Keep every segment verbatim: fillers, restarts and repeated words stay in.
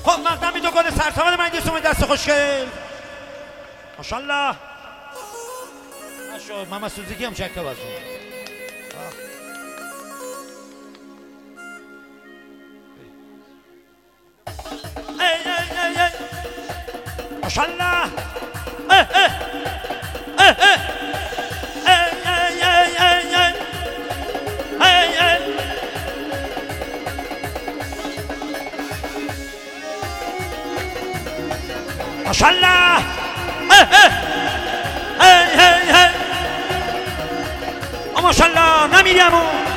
خب مقدم بی دو گل سرسامد من دیستم دست خوشگل ماشالله نشد محمد سوزیکی هم چکه بازم ای ای ای ای ماشالله اه اه اه اه ماشالله هی هی هی ماشالله نمیریم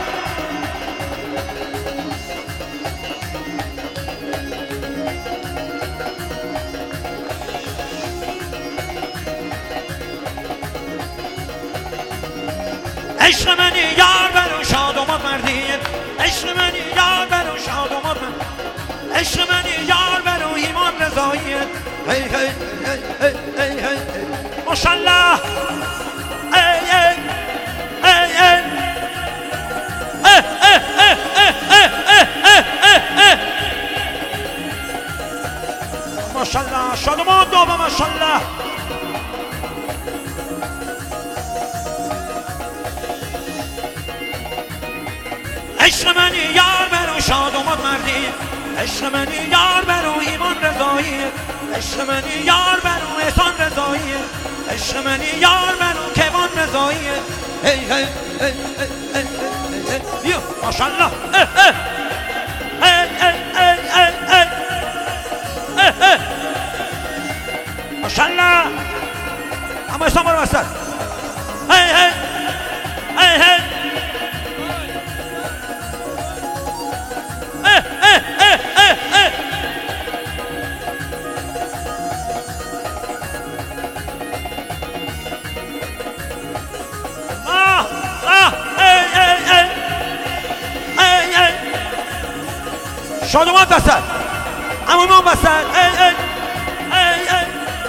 عشق منی یار برو شاد آمد مردی عشق منی یار برو شاد آمد من عشق منی یار برو ایمان رضایی هی هی هی هی هی ماشالله ای ای ای ای اه اه اه اه اه اه اه ماشالله شادمان دوبه ماشالله عشق منی یار برو شاد آمد مردی عشق منی یار برو ایمان رضایی عشق منی یار برو احسان رضایی عشق منی یار برو کیوان رضایی هی هی هی هی هی هی ماشالله اه اه ای ای ای ای ای اه اه ماشالله اما احسان برو وسط هی هی هی هی شادومان بسد امامان بسد ای ای ای ای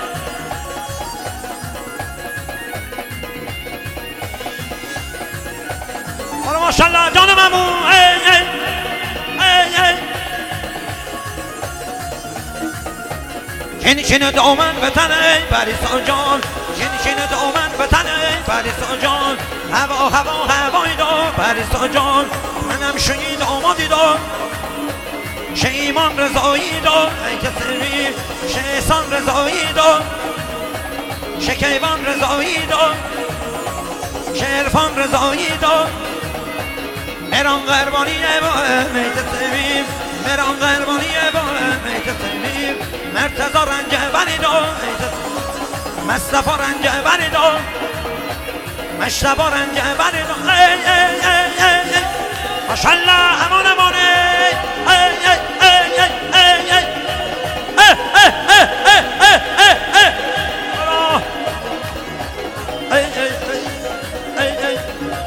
حالا ماشالله جان ممون ای ای ای ای شین شین دامن بتن ای پریسا جان شین شین دامن بتن ای پریسا جان هوا هوا هوای دا پریسا جان منم شنید آمادی دا شه ایمان رضایی دا ای کسری شه احسان رضایی دا شه کیوان رضایی دا شه عرفان رضایی دا مران قربانی با ای کسری مران قربانی با ای کسری مرتضی رنجبری دا ای کسری مصطفی رنجبری دا مشتبه رنجبری دا ای ای ای ای ماشالله امان امان ای ای ای ای ای ای اه اه اه اه اه اه ای ای ای ای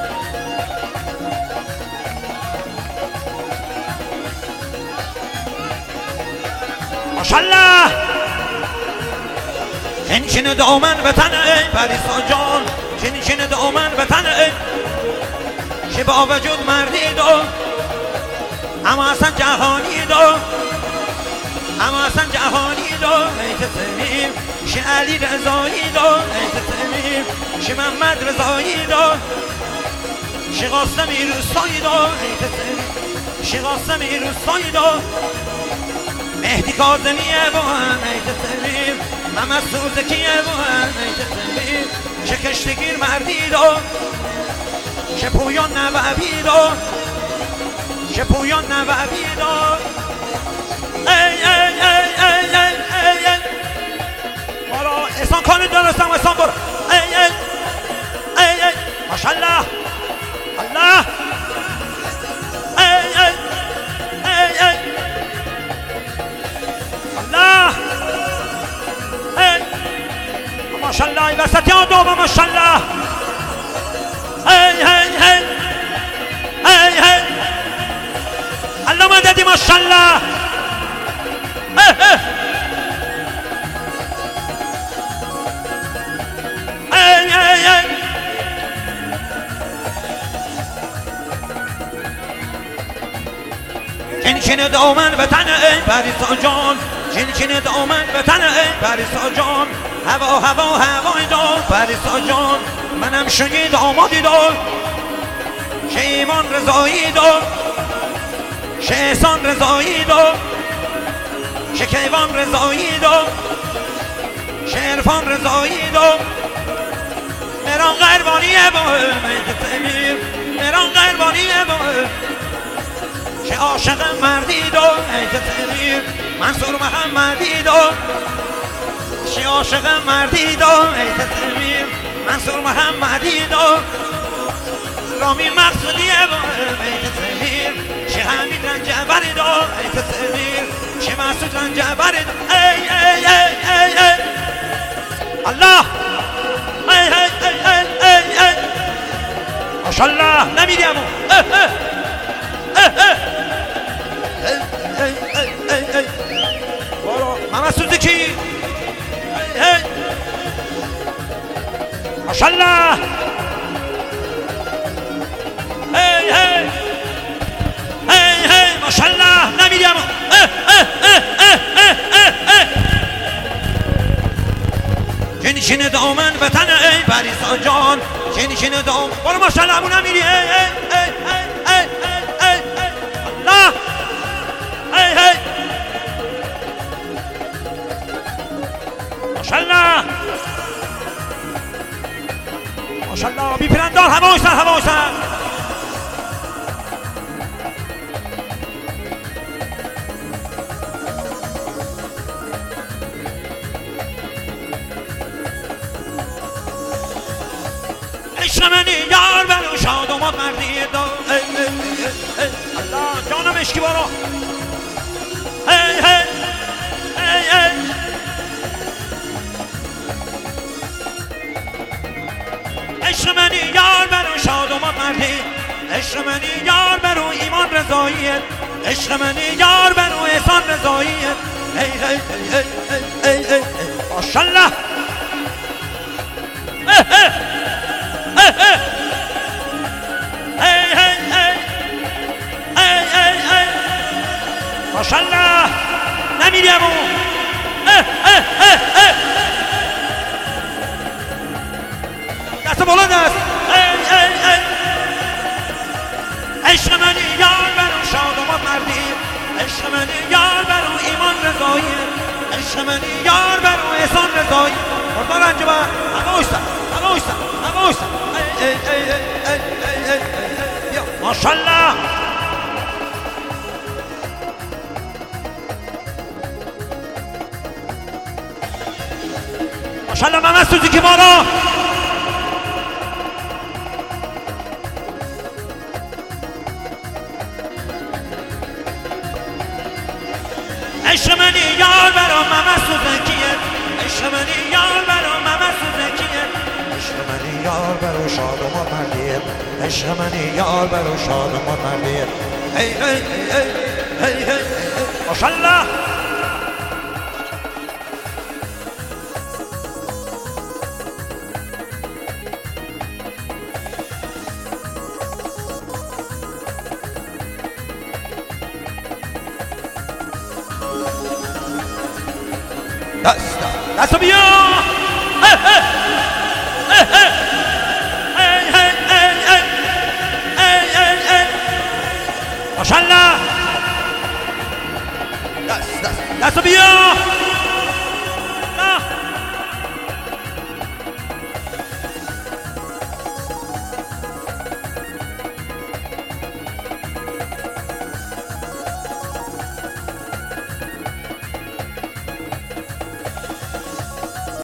ماشالله شین شین دامن بتن ای پریسا جان شین شین دامن بتن ای شه با وجود مردی دو اما اصلا جهانی دو اما اصلا جهانی دو ای تسلیم شه علی رضایی دو ای تسلیم شه محمد رضایی دو شه قاسمی روستایی دو ای تسلیم شه قاسمی روستایی دو مهدی کاظمیه با هم ای تسلیم محمد سوزکیه با هم ای تسلیم شه کشتگیر مردی دو شه پویان نوابی دو شه پویان نوابی دو ای ای ای ای ای ای ای بالا احسان کانی دانستم احسان برو ای ای ای ای ماشالله الله ای ای ای ای الله ای ماشالله ای وسطیان دوم ماشالله ای ای ای ای ای الله مددی ماشالله ای ای ای شین شین دامن بتن ای پریسا جان چین چین دامن به تن ای پریسا جان هوا هوا هوای دار پریسا جان منم شنی دامادی دار شه ایمان رضایی دار شه احسان رضایی دار شه کیوان رضایی دار شه عرفان رضایی دار مران قربانیه با میت تمیر مران قربانیه با شه عاشق مردی دو میت تمیر منصور محمدی دو شه عاشق مردی دو میت تمیر منصور محمدی دو رامی مقصودیه با میت تمیر شه حمید رنجبری دو میت تمیر شه مسعود رنجبری دو ای ای ای ای ای الله ای ای ای ای ای ای ماشاءالله نمیدیم اه اه اه اه ای ای ای ای بارو محمد سوزیکی ای ای ماشاءالله ای ای ای ای ماشاءالله نمیدیم اه اه اه اه اه اه چین چین دامن به تن ای پریسا جان چین چین دامن برو ماشاءالله ابو نمیری ای ای ای ای ای ای ای الله ای ای ماشاءالله ماشاءالله بی پرندار هوای سر هوای سر عشق منی یار برو شاد و ماد مردی دا ای ای ای الله جانم اشکی بارو ای ای ای ای عشق منی یار برو شاد و ماد مردی عشق منی یار برو ایمان رضاییت عشق منی یار برو احسان رضاییت ای ای ای ای ای ای ماشاءالله ماشاءالله نمیریم دست بلند است عشق منی یار برو شاد و مردی عشق منی یار برو ایمان رضایی عشق منی یار برو احسان رضایی مردار انجبه همه اوشتن همه اوشتن همه اوشتن ماشاءالله ماشاءالله محمد سوزیکی مارا عشق منی یار برا محمد سوزیکیه عشق منی یار برا محمد سوزیکیه عشق منی یار برا شاد و مردیه عشق منی یار برا شاد و مردیه ای ای ای ای ای ماشاءالله دست دست بیا ماشاءالله دست دست دست بیا